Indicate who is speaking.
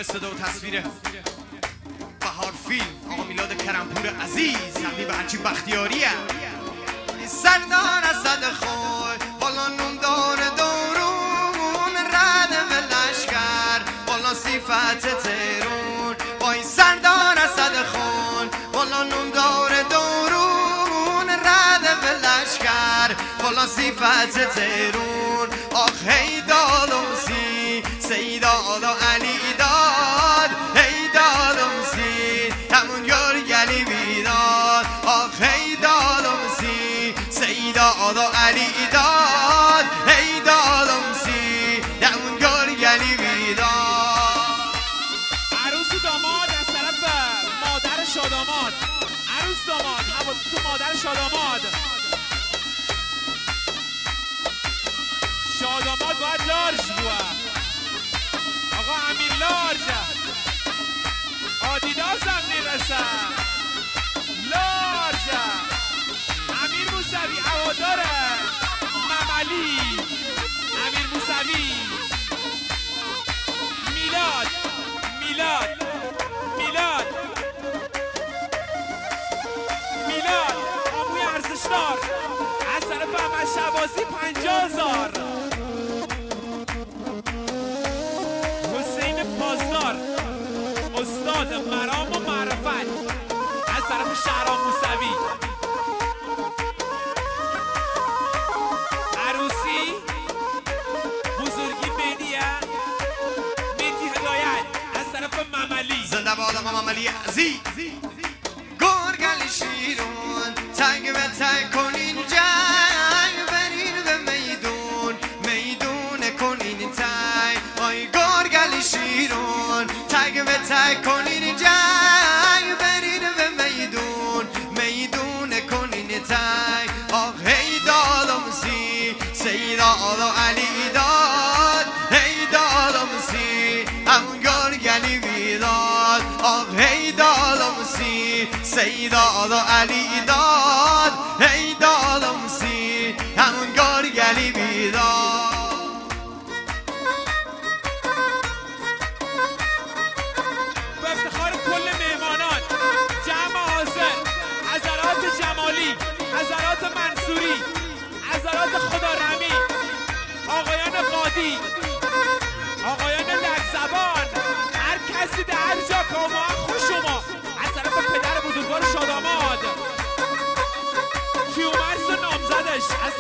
Speaker 1: صدا و تصویر بهار فیلم آقا میلاد کرمپور عزیز تقدیم به هرچی بختیاریه. سردار اسد خود بالا نون دار دارون رد به لشکر بالا صفت ترون وای سردار اسد خود بالا نون دار دارون رد به لشکر بالا صفت ترون آخ هی دادمسی سیداد علی داد هی دادمسی همون یار گلی بیداد آخ هی دادمسی سیداد علی داد هی دادمسی همون یار گلی بیداد.
Speaker 2: عروس و داماد از طرف مادر شاداماد. عروس داماد تو مادر شاداماد. شاداماد باید لارج بوه. آقا امیر لارج آدیداس هم میرسه. لارج امیر موسوی هواداره. مملی امیر موسوی. میلاد میلاد میلاد میلاد آموی ارزشدار از طرف احمد شبازی 50,000. حسین پاسدار استاد مرام و معرفت از طرف شهرام موسوی. عروسی بزرگی بدیه میتی هدایت از طرف مملی.
Speaker 1: زنده باد آقا مملی عزیز. گرگل شیرون تنگ به تنگ کنین جنگ برین به میدون میدون کنین تنگ آی گرگل شیرون تنگ به تنگ کنین جنگ برین به میدون میدون کنین تنگ آخ هی دادمسی سیداد علی داد هی دادمسی همون گرگلی بیداد آخ هی دادمسی سیداد علی داد هی دادمسی همون گرگلی بیداد.
Speaker 2: به افتخار کل مهمانان جمع حاضر حضرات جمالی حضرات منصوری حضرات خدارحمی آقایان قادی آقایان لکزبان هر کسی در هر جا که